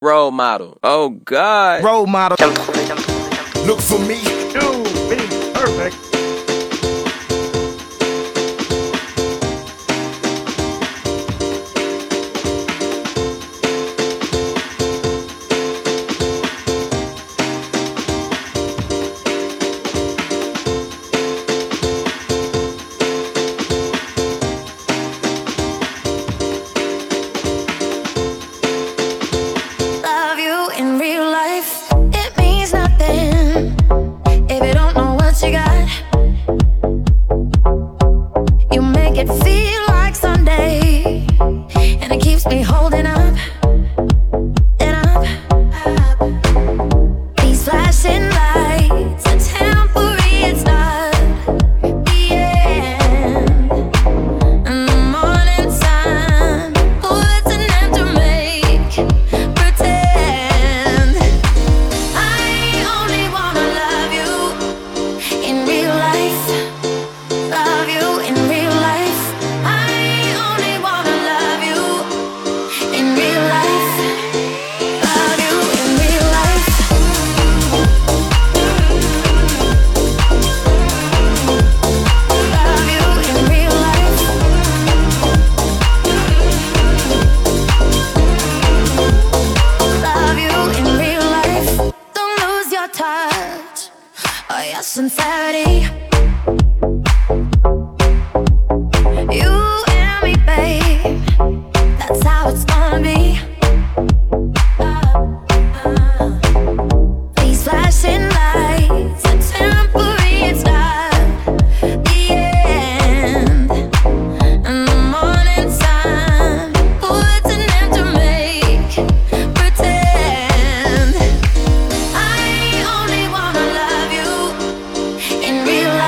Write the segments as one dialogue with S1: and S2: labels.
S1: Role model. Oh God.
S2: Role model.
S3: Look for me.
S4: You being perfect.
S5: Love you in real life. It means nothing if you don't know what you got. You make it feel like Sunday, and it keeps me holding up and up. These flashing lights are temporary, it's not the end. In the morning sun puts an end to make pretend. I only wanna love you in real life. Love you in real life. I only wanna love you in real life. Love you in real life. Love you in real life. Love you in real life. Don't lose your touch or your sincerity. You and me, babe, that's how it's gonna be. These flashing lights are temporary, it's not the end. And the morning sun puts an end to make pretend. I only wanna love you in real life.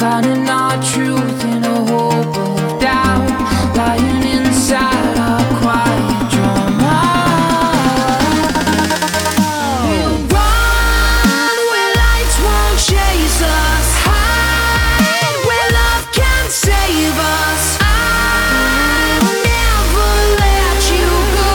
S2: finding our truth in a hope of doubt, lying inside our quiet drama. We'll run where lights won't chase us, hide where love can save us. I'll never let you go.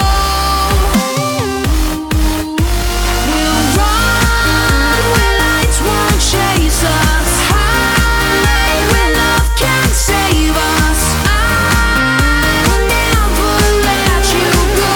S2: We'll run where lights won't chase us, hide where love can save us. I'll never let you go.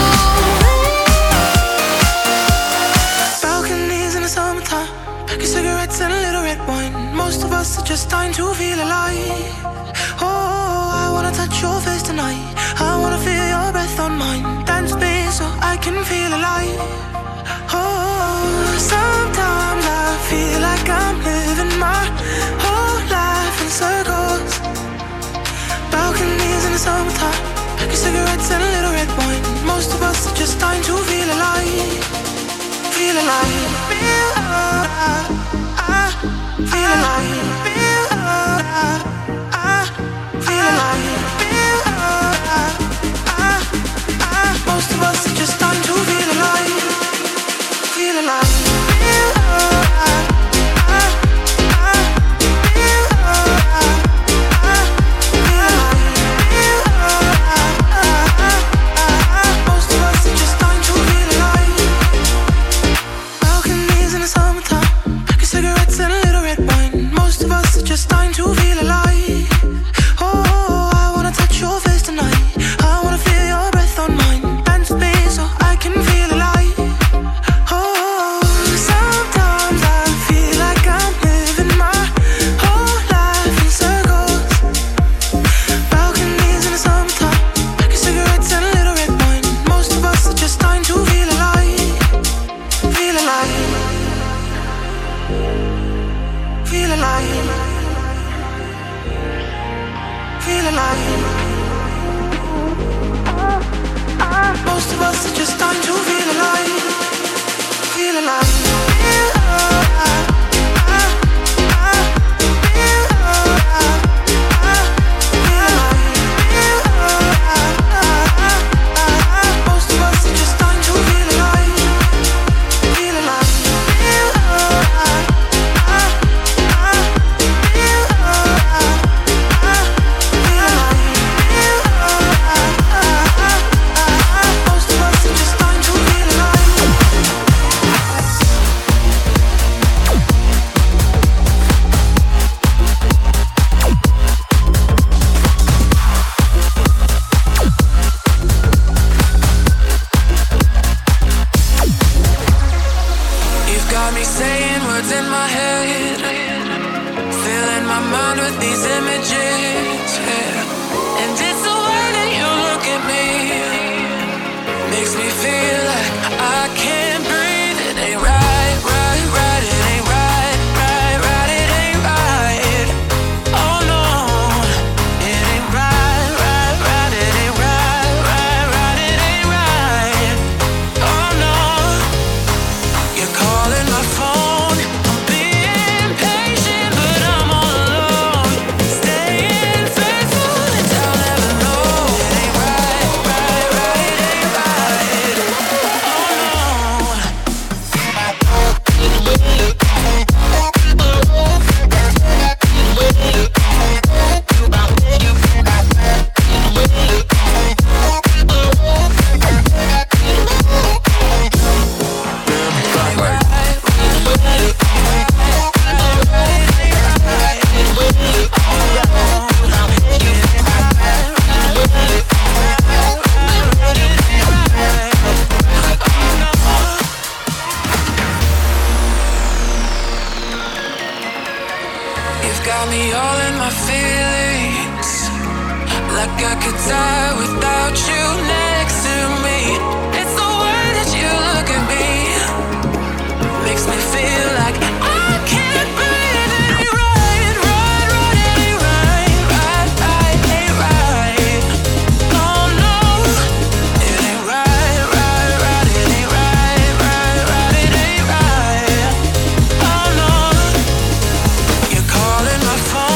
S6: Balconies in the summertime, pack of cigarettes and a little red wine. Most of us are just dying to feel alive. Oh, I wanna touch your face tonight. I wanna feel your breath on mine. Dance with me so I can feel alive. Oh, sometimes I feel like I'm living my whole life in circles. Balconies in the summertime, pack of cigarettes and a little red wine. Most of us are just dying to feel alive. Feel alive. Feel alive. Feel alive. Feel alive. Feel alive. Feel alive. Most of us are just dying to feel alive. Feel alive. Feel alive. Feel alive. Feel alive. Most of us are just dying to feel alive. Balconies in the summertime, pack of cigarettes and a little red wine. Most of us are just dying to feel alive. Oh, I wanna touch your face tonight. I wanna feel your breath on mine. Dance with me so I can feel alive. Oh, sometimes I feel like I'm living my whole life in circles. Balconies in the summertime, pack of cigarettes and a little red wine. Most of us are just dying to feel alive. Feel alive. Feel alive. Feel alive. Most of us are just dying to feel alive. Feel alive. Feel alive. Feel alive. Feel alive. Most of us are just dying to feel alive. Feel alive. Feel alive. Most of us are just dying to feel alive. You've got me saying words in my head, filling my mind with these images, yeah. And it's the way that you look at me, makes me feel like I can't breathe. It ain't right, right, right. It ain't right, right, right. It ain't right. Oh no, it ain't right, right, right. It ain't right, right, right. It ain't right. Oh no. You're calling my phone. I'm being patient, but I'm all alone. Staying faithful and I'll never know. It ain't right, right, right. It ain't right. Oh no. You've got me all in my feelings, like I could die without you next to me. It's the way that you look at me, makes me feel like I can't breathe. It ain't right, right, right. It ain't right, right, right. It ain't right. Oh no. It ain't right, right, right. It ain't right, right, right. It ain't right. Oh no. You're calling my phone.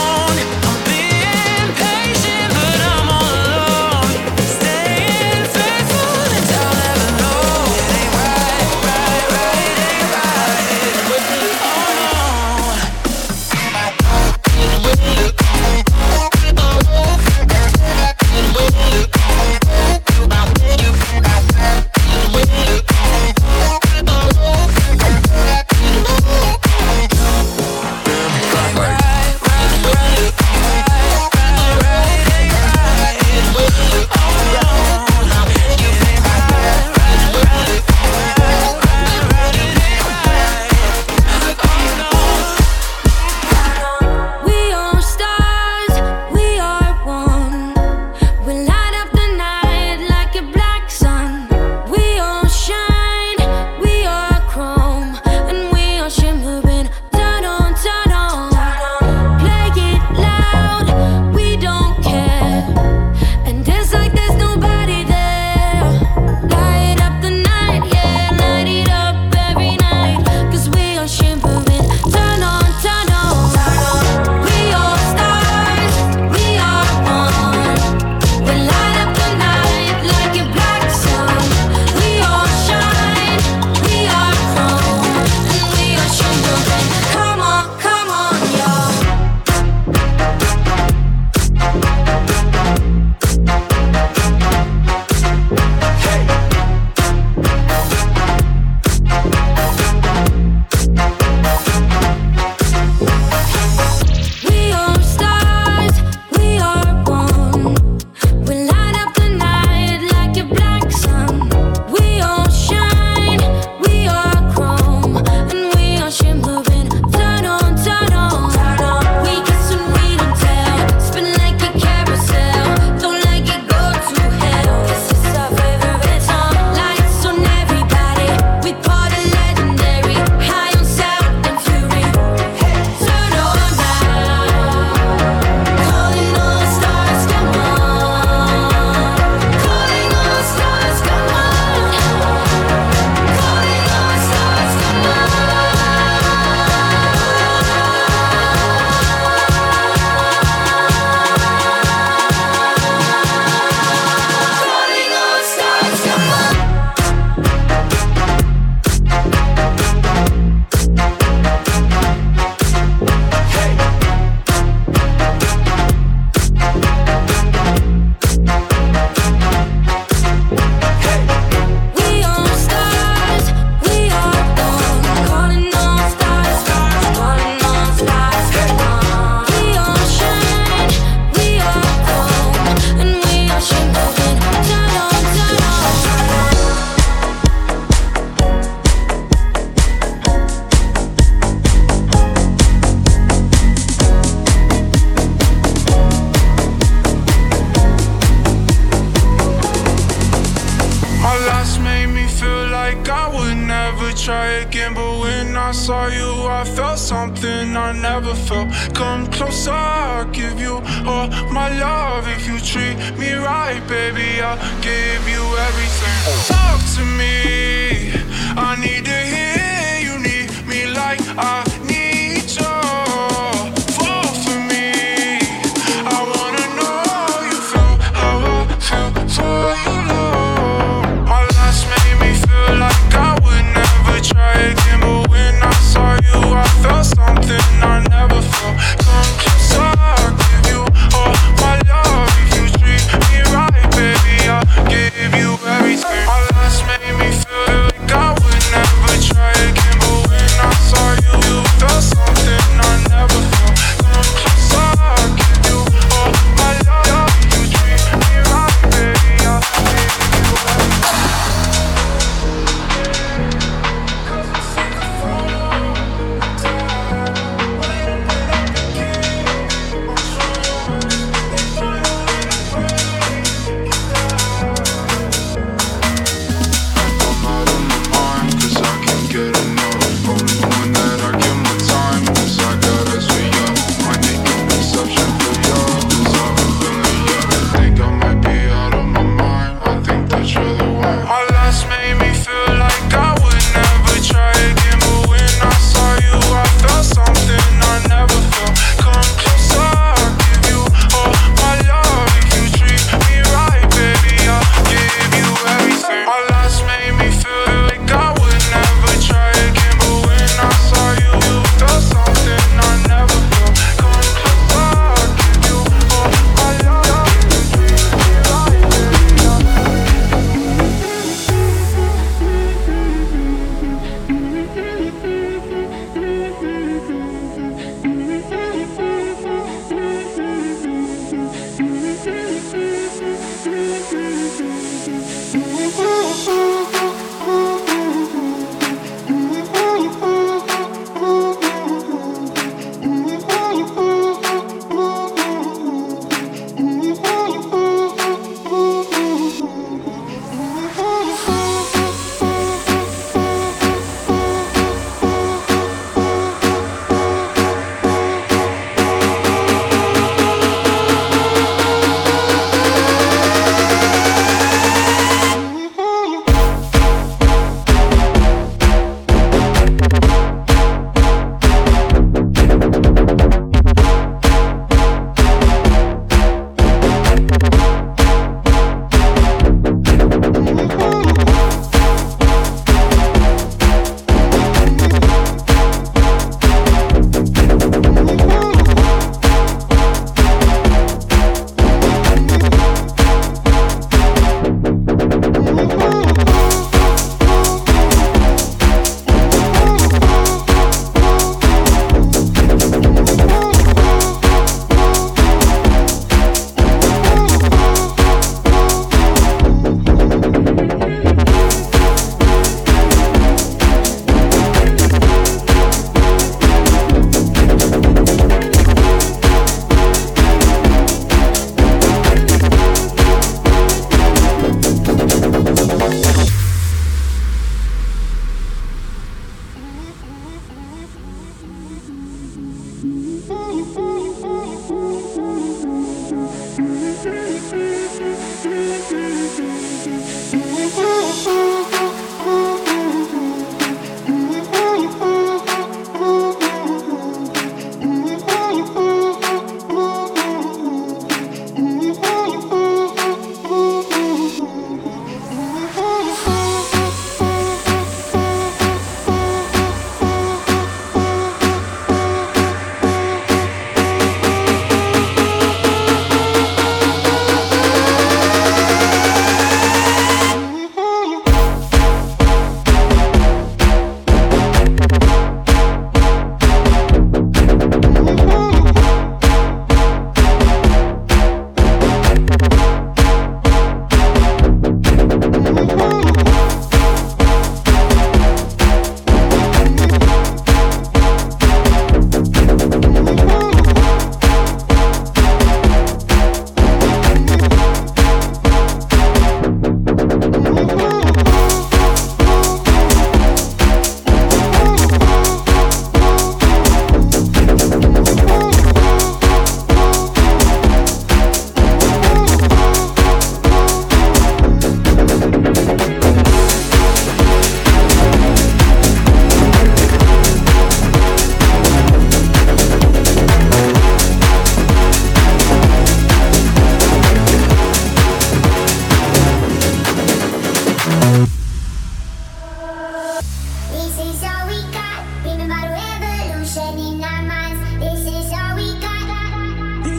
S6: I saw you, I felt something I never felt. Come closer, I'll give you all my love. If you treat me right, baby, I'll give you everything. Talk to me, I need to hear you need me like I need you. Fall for me, I wanna know you feel how I feel for you, Lord. My last made me feel like I would never try again, but when I saw you, I felt something I never felt. Come closer, I'll give you all my love. If you treat me right, baby, I'll give you everything. My last made me feel like I would never try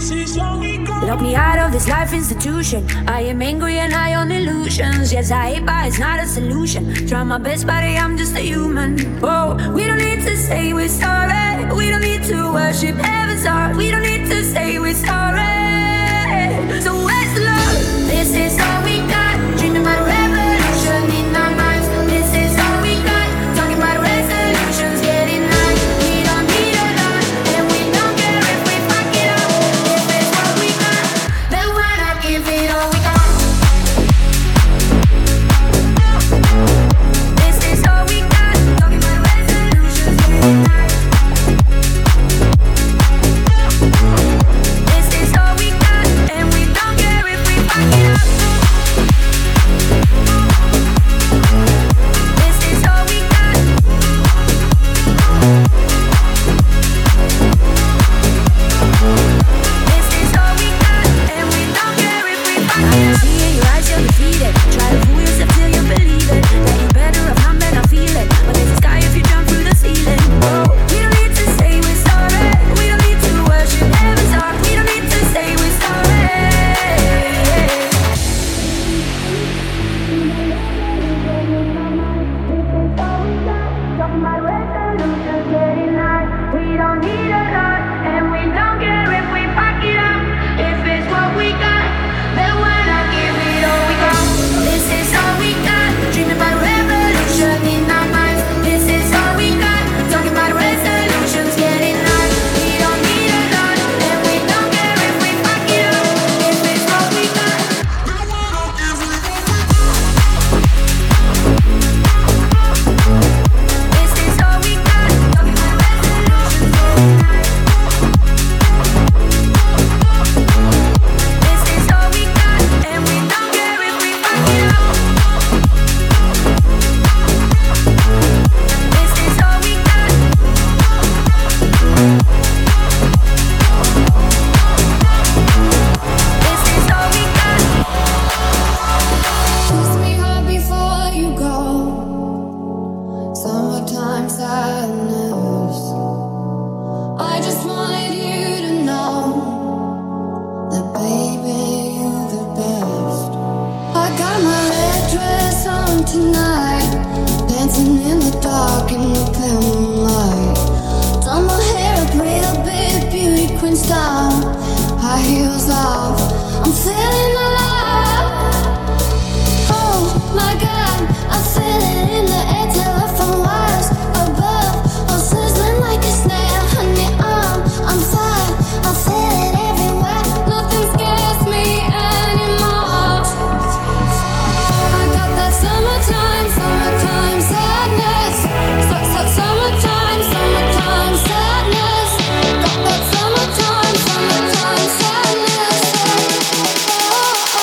S2: Lock me out of this life institution. I am angry and high on illusions. Yes, I hate, but it's not a solution. Try my best, buddy, I'm just a human. Oh, we don't need to say we're sorry. We don't need to worship heaven's heart. We don't need to say we're sorry. So where's the love? This is all we got. Dreaming about a revolution in our minds. This is all we got. Talking about resolutions, getting high. We don't need a lot, and we don't care if we fuck it up. If it's what we got, then why not give it all we got? This is all we got. Talking about resolutions, getting high. This is all we got, and we don't care if we fuck it up. This is all we got. This is all we got, and we don't care if we fuck it up. See in your eyes you're defeated. Try to fool yourself till you believe it. That you're better off numb than I feel it. But there's a sky if you jump through the ceiling. Oh, we don't need to say we're sorry. We don't need to worship heaven's heart. We don't need to say we're sorry. Talking about resolutions, getting high. We don't need a lot, and we don't care if we fuck it up. If it's what we got, then why not give it all we got? This is all we got. Dreaming about revolution in our minds. This is all we got. Talking about resolutions, getting high. We don't need a lot, and we don't care if we fuck it up. If it's what we got, then why not give it all we got? This is all we got. Talking about resolutions, getting high. This is all we got, and we don't care if we fuck it up. This is all we got. This is all we got.
S5: Kiss me hard before you go. Summertime sadness. I just wanted you to know that, baby, you're the best. I got my red dress on tonight, dancing in the dark in the pale moonlight. Done my hair up real big, beauty queen style. High heels off, I'm feeling alive. Oh my God, I feel it in the air, telephone wires above. I'm sizzling like a snail, honey, I'm fine. I feel it everywhere, nothing scares me anymore. I got that summertime sadness. Summertime sadness. Got that summertime sadness. Oh, oh.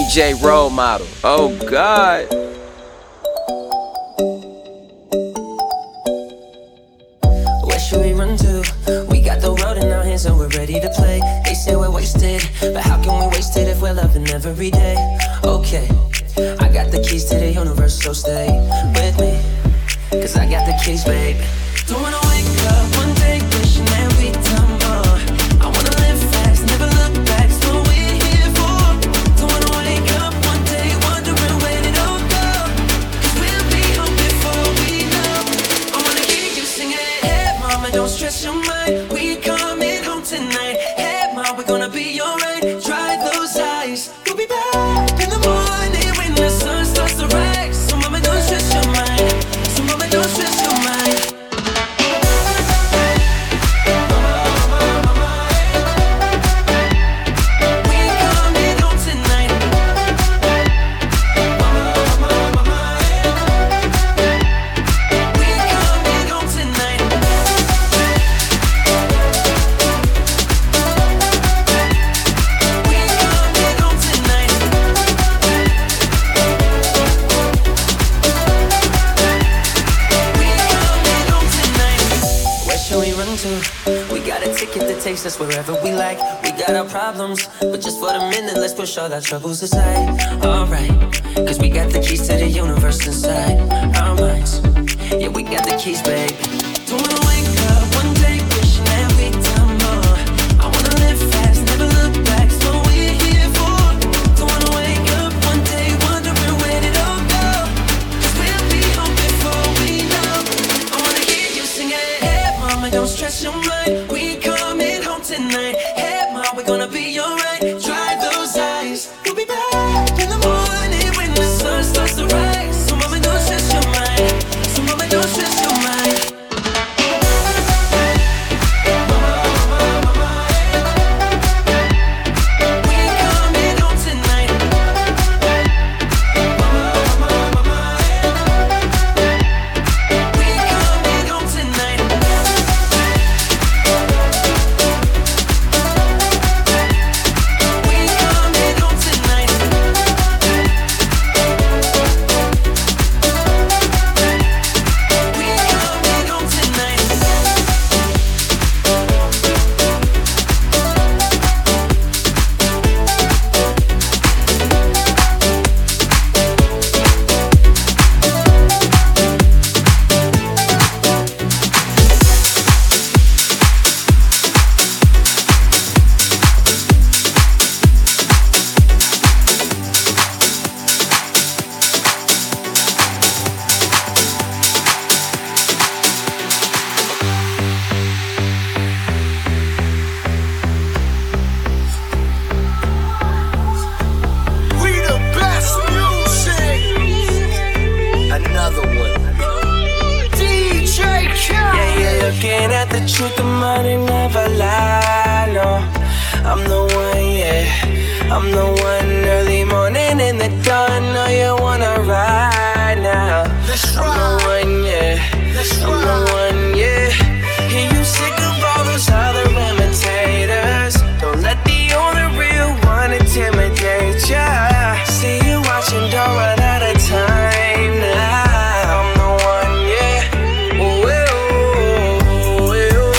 S1: DJ role model. Oh God.
S7: Where should we run to? We got the world in our hands and we're ready to play. They say we're wasted, but how can we waste it if we're loving every day? Okay, I got the keys to the universe, so stay with me, cause I got the keys, babe. Don't wanna wake up one day wishing that we'd done more. I wanna live fast, never look back, it's what we're here for. Don't wanna wake up one day wondering where it all go, cause we'll be home before we know. I wanna hear you singing, hey mama, don't stress your mind, we coming home tonight. Hey mama, we're gonna be alright, dry those eyes. We'll be back in the morning when the sun starts to rise. So mama, don't stress your mind, so mama, don't stress your mind. Takes us wherever we like. We got our problems, but just for the minute, let's push all our troubles aside. Alright, cause we got the keys to the universe inside our minds. Yeah, we got the keys, babe. Don't wanna wake up one day wishing that we'd done more. I wanna live fast, never look back, it's what we're here for. Don't wanna wake up one day wondering where it all go, cause we'll be home before we know. I wanna hear you singing, hey mama, don't stress your mind, we coming home tonight. Hey mom, we're gonna be alright, dry those eyes. We'll be back in the morning when the sun starts to rise. So mama, don't stress your mind, so mama, don't stress your mind.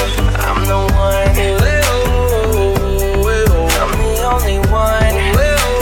S6: I'm the only one.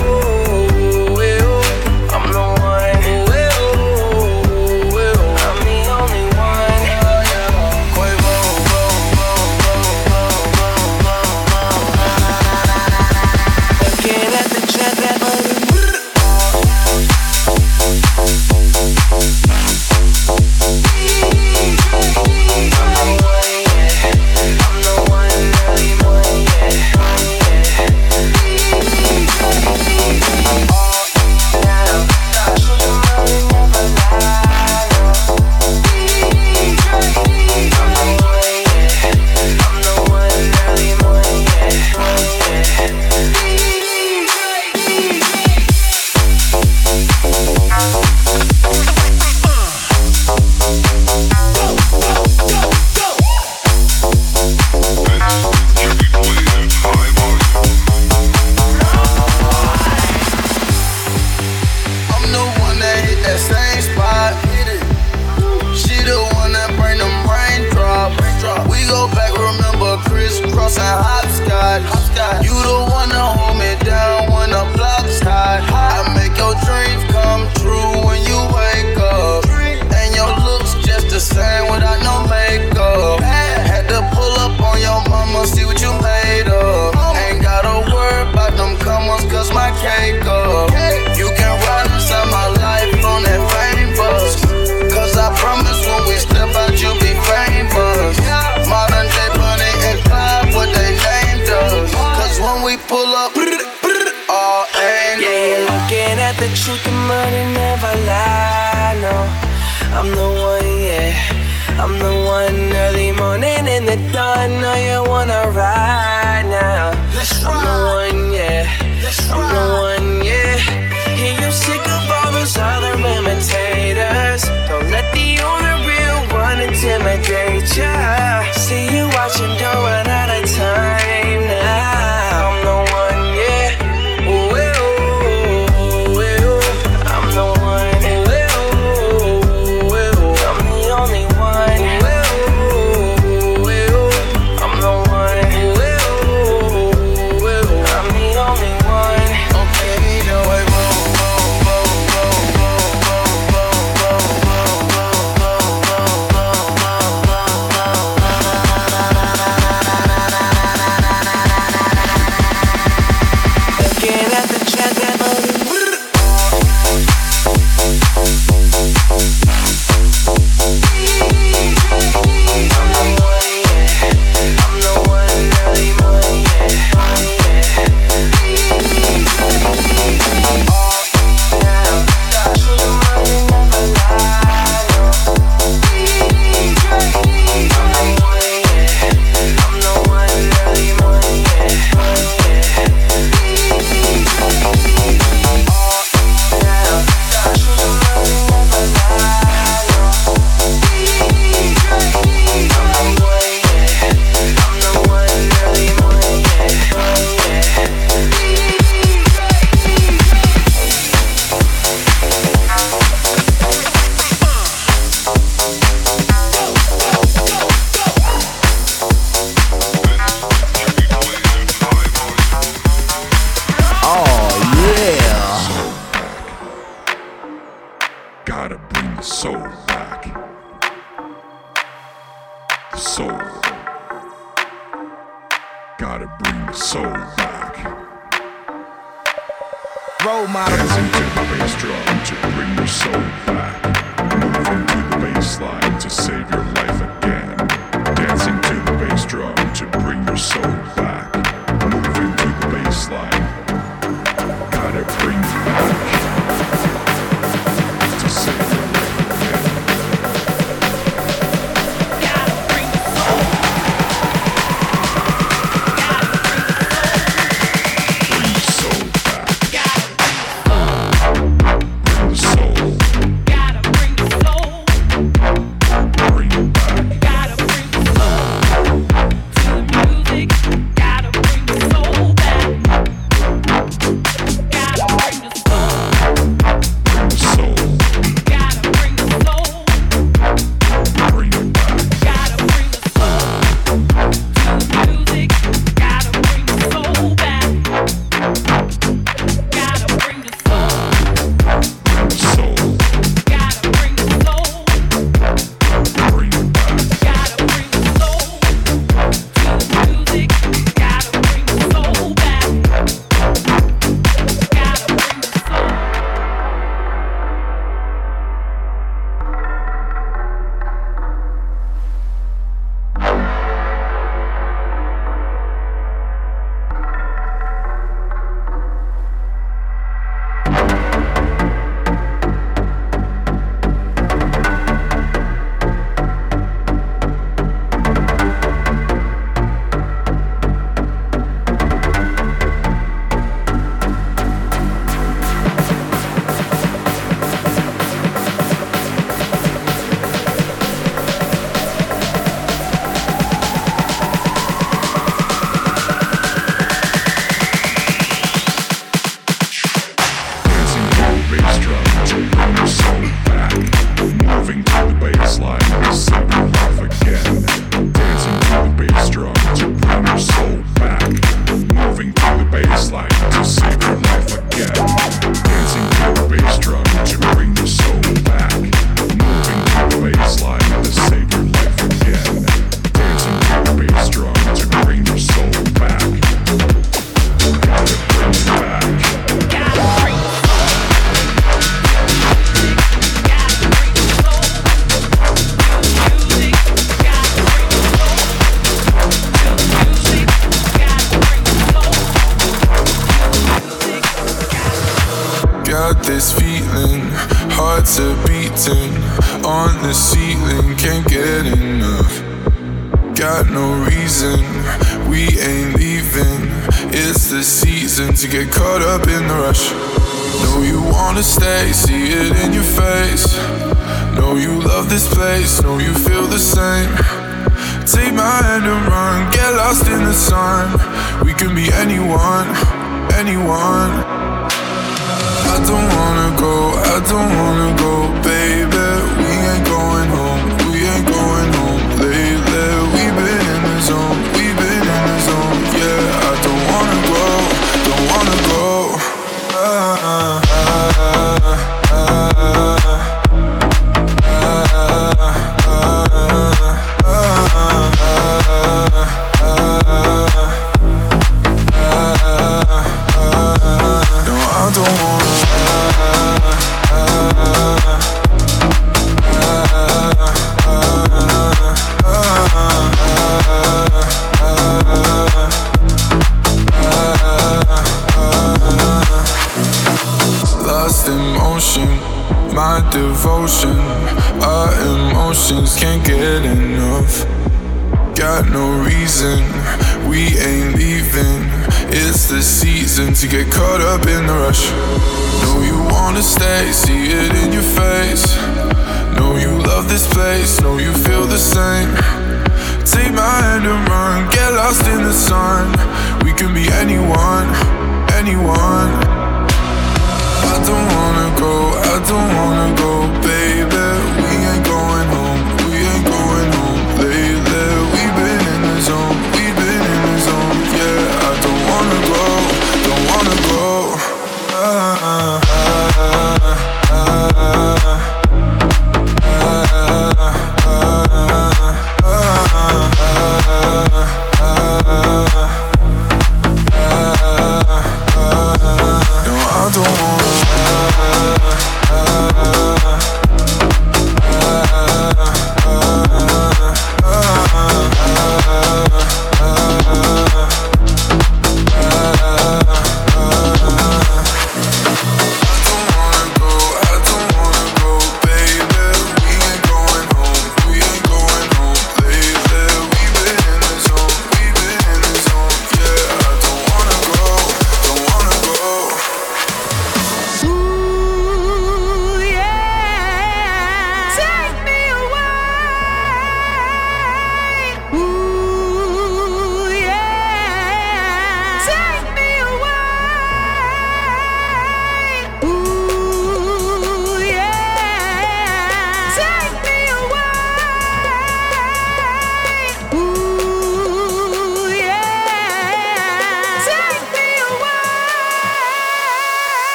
S8: sky. You the one to hold me down when the block's high. I make your dreams come true when you wake up. And your looks just the same without no makeup. Had to pull up on your mama, see what you made of. Ain't gotta worry about them comers, cause my cake up. You can ride inside my life on that fame bus. Cause I promise when we step out, you'll be famous. Modern day Bunny and Clyde, what they named us. Cause when we pull up, all angles.
S7: Yeah, you're looking at the truth, the money never lie, no. I'm the one, yeah. I'm the one early morning in the dawn. Know you wanna ride now. I'm the one, yeah. I'm the one, yeah. Hear you sick of all those other imitators. Don't let the only real one intimidate ya. See you watching, don't run out of time now. I'm the one, yeah. Ooh, ooh, ooh. I'm the one, ooh, ooh. I'm the only one. Ooh, ooh. I'm the one. Ooh, ooh. I'm the only one.
S8: Okay, the way
S7: Looking at the track that
S9: Gotta bring the soul back. The soul. Gotta bring the soul back.
S4: Role model.
S9: Dancing to the bass drum to bring your soul back. Moving to the bass line to save your life again. Dancing to the bass drum to bring your soul back. Moving to the bass line. Gotta bring it back. To save your life again.
S6: Gotta bring the soul.
S9: Bring the soul back.
S6: Gotta
S9: Bring the soul.
S6: gotta bring the soul.
S9: Bring it back.
S6: Gotta bring the soul to the music.
S10: this feeling, hearts are beating on the ceiling, can't get enough. Got no reason, we ain't leaving. It's the season to get caught up in the rush. Know you wanna stay, see it in your face. Know you love this place, know you feel the same. Take my hand and run, get lost in the sun. We can be anyone, anyone. I don't wanna go, I don't wanna go, baby. We ain't going home, we ain't going home lately. We've been in the zone, we've been in the zone, yeah. I don't wanna go, don't wanna go. My devotion, our emotions can't get enough. Got no reason, we ain't leaving. It's the season to get caught up in the rush. Know you wanna stay, see it in your face. Know you love this place, know you feel the same. Take my hand and run, get lost in the sun. We can be anyone, anyone. I don't wanna go, I don't wanna go, baby. We ain't going home, we ain't going home lately. We've been in the zone, we've been in the zone, yeah. I don't wanna go, don't wanna go. No, I don't wanna.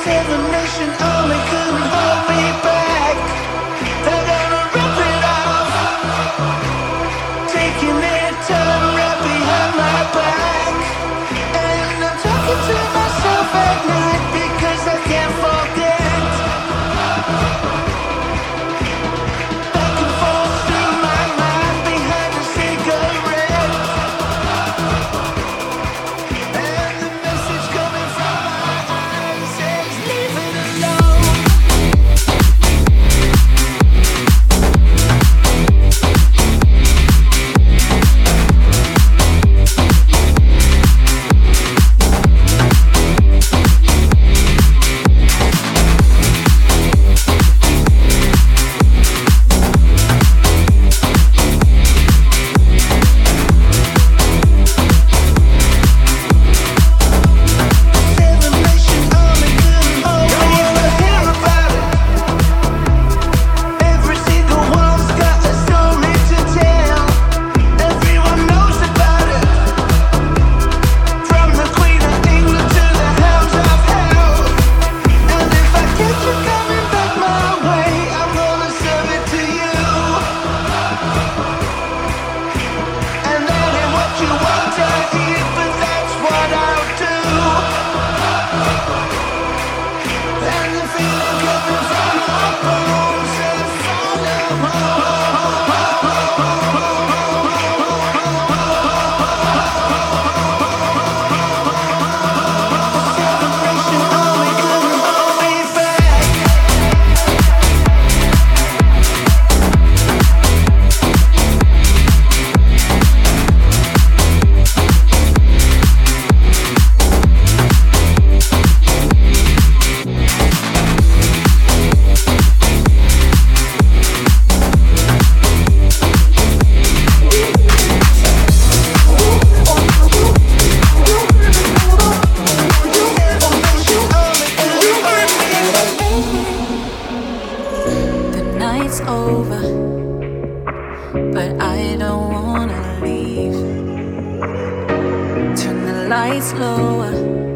S2: lights lower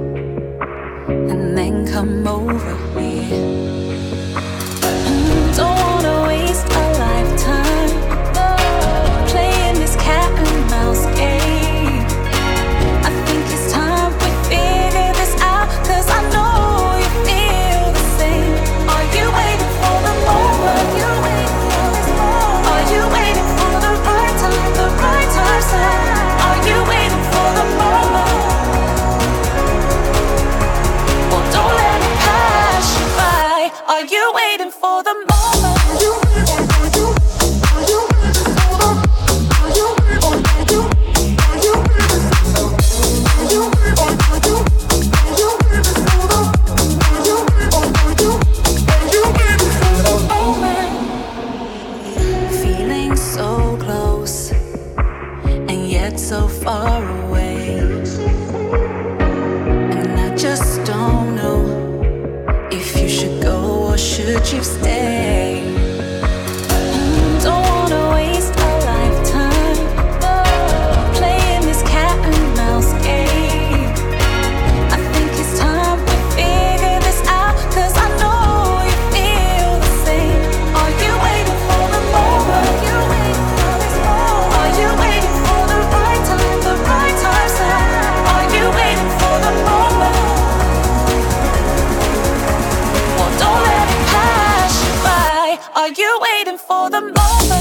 S2: and then come over here. Don't wanna waste a lifetime playing this cat and mouse game. I think it's time we figure this out, 'cause I know you feel the same. Are you waiting for the moment? Are you waiting for the right time, the right time sign? Are you waiting for the moment? Well, don't let it pass you by. Are you waiting for the moment? So far away, and I just don't know if you should go or should you stay. Don't wanna waste a lifetime playing this cat and mouse game. I think it's time we figure this out, 'cause I know you feel the same. Are you waiting for the moment? Are you waiting for this moment? Are you waiting for the right time, the right time sign? Are you waiting for the moment? Well, don't let it pass you by. Are you waiting for the moment?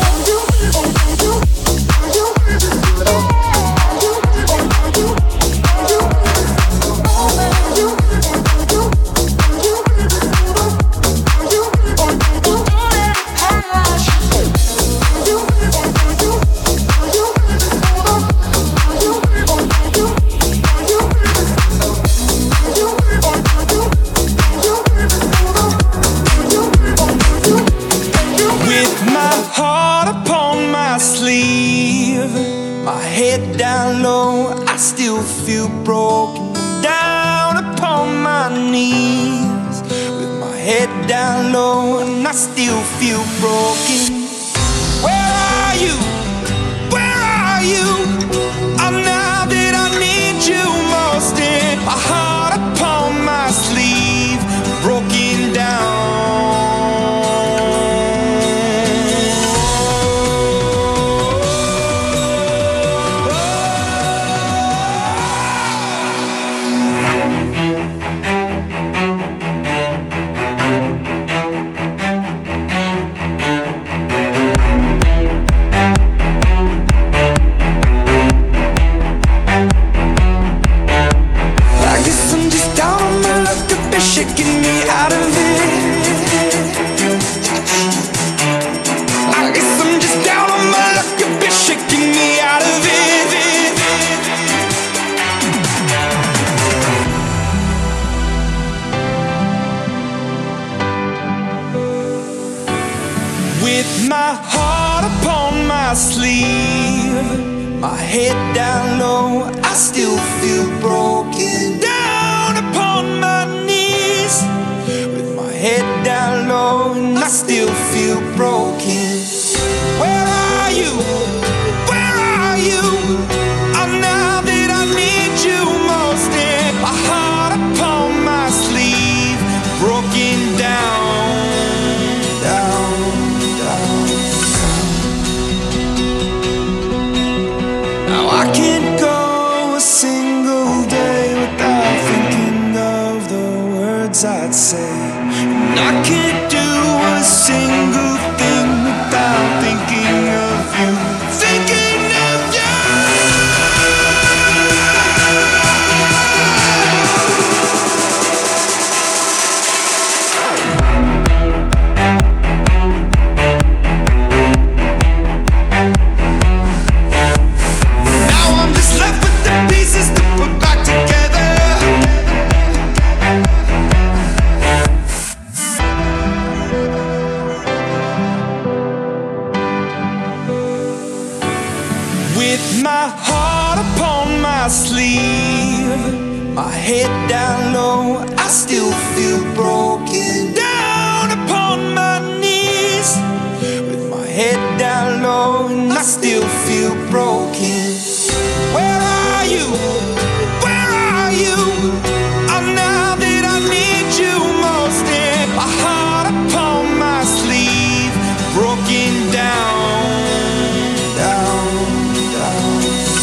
S11: Down low, I still feel broken. Down upon my knees, with my head down low, and I still feel broken. Where are you? Where are you? I'm now that I need you most, in my heart upon my sleeve, my heart upon my sleeve, my head down low, I still feel broken. Down upon my knees, with my head down low, and I still feel broken. Where are you? Where are you? Oh, now that I need you most, and my heart upon my sleeve, broken down, down, down. Now I can't go a single day without thinking of the words I'd say, and I can't do a single thing without thinking of you, thinking of you. Now I'm just left with the pieces to put back together. With my heart upon my sleeve, my head down low, I still feel broken. Down upon my knees, with my head down low, and I still feel broken. Where are you? Where are you? Oh, now that I need you most, and my heart upon my sleeve, broken down, down, down.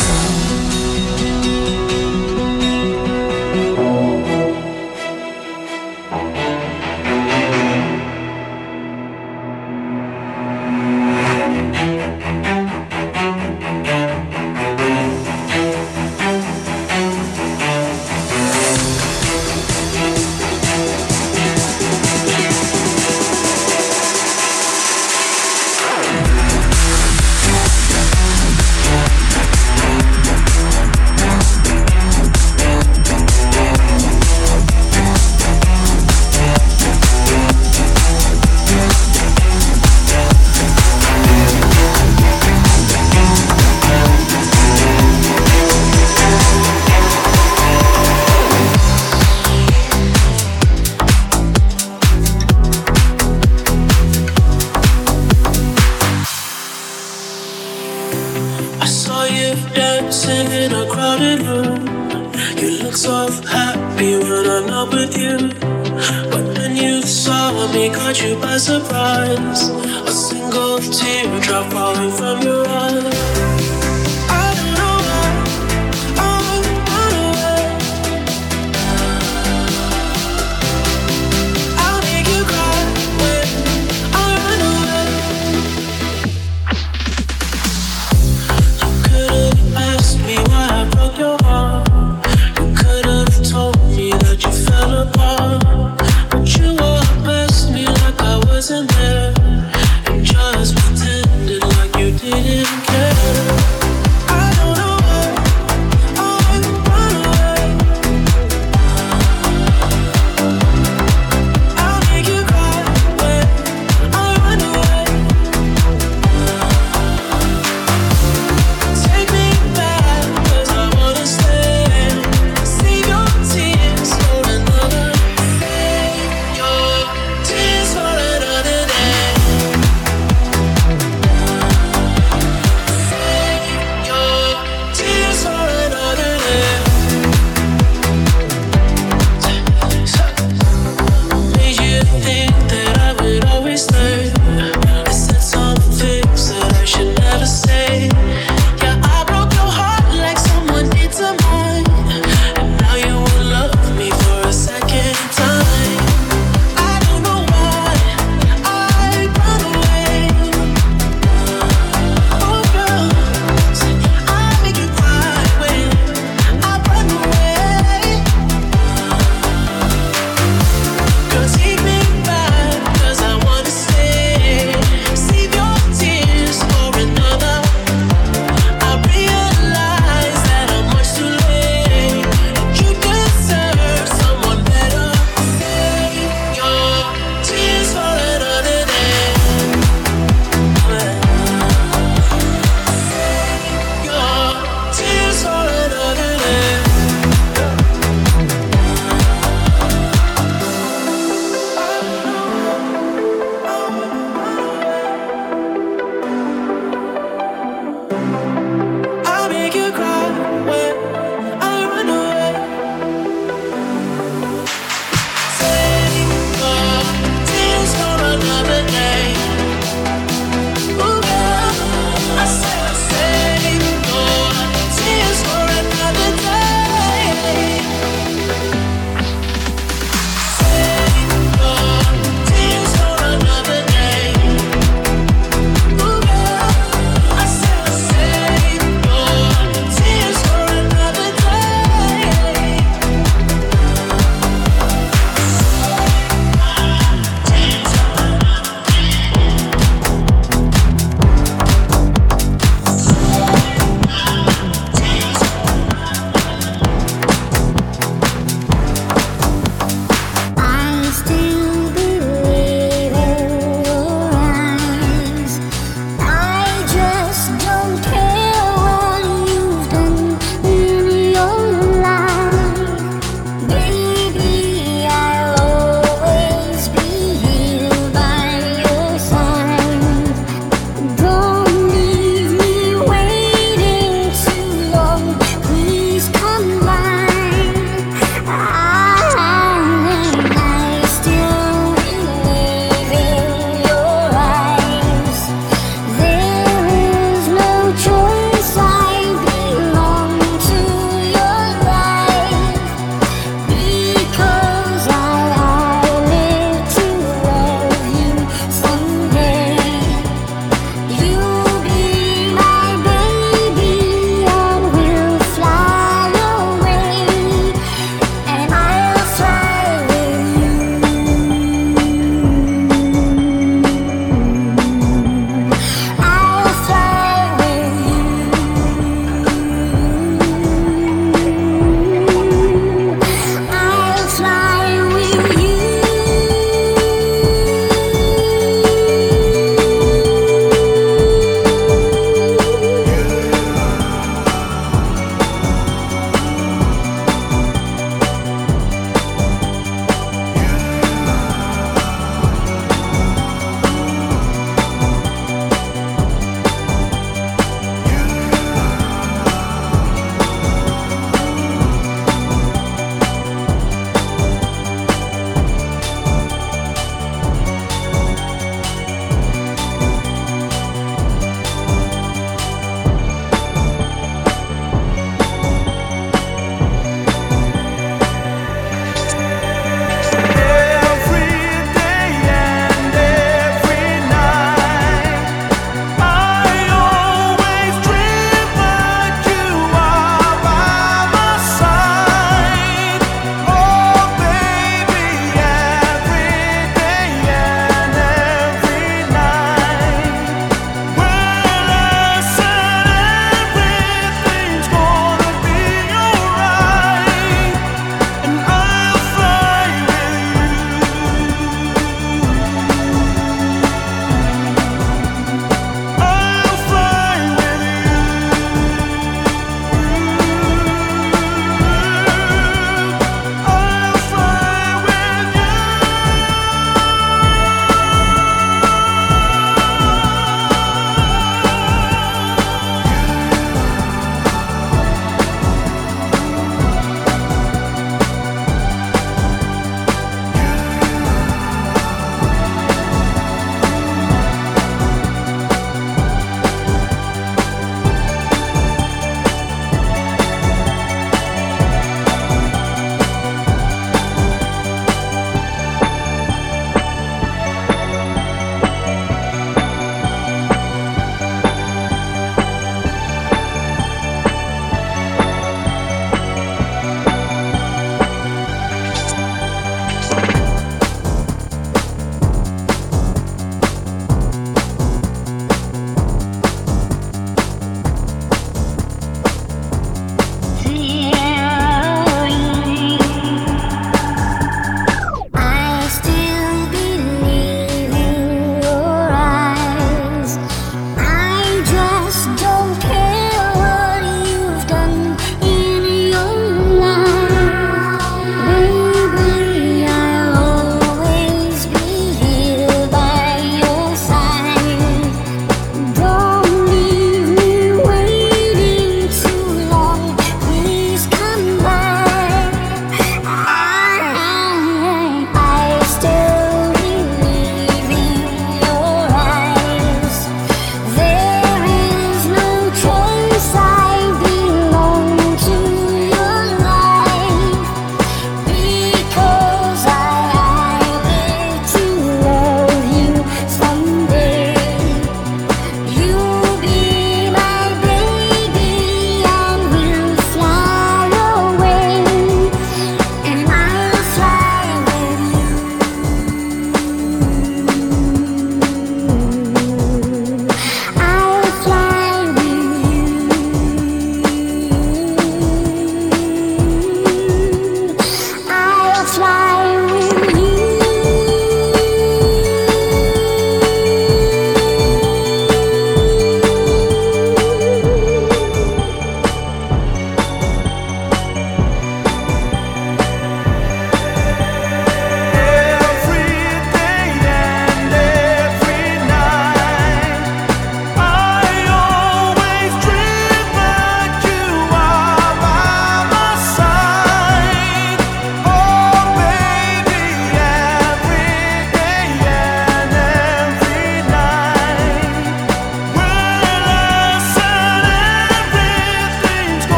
S6: I saw you dancing in a crowded room. You look so happy when I'm not with you. But then you saw me, caught you by surprise. A single teardrop falling from your eye. I don't know why I run away. I'll make you cry when I run away. Asked me why I broke your heart. You could have told me that you fell apart, but you asked me like I wasn't there, and just pretended like you didn't care. I don't know why I run away. I'll make you cry when I run away. Take me back, 'cause I wanna stay. Save your tears for another day. Your tears for another day.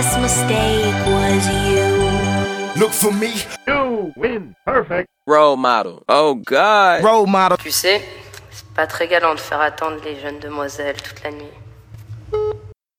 S2: biggest mistake was you.
S3: Look for me.
S4: You win perfect.
S1: Role model. Oh God.
S3: Role model.
S12: Tu sais, c'est pas très galant de faire attendre les jeunes demoiselles toute la nuit.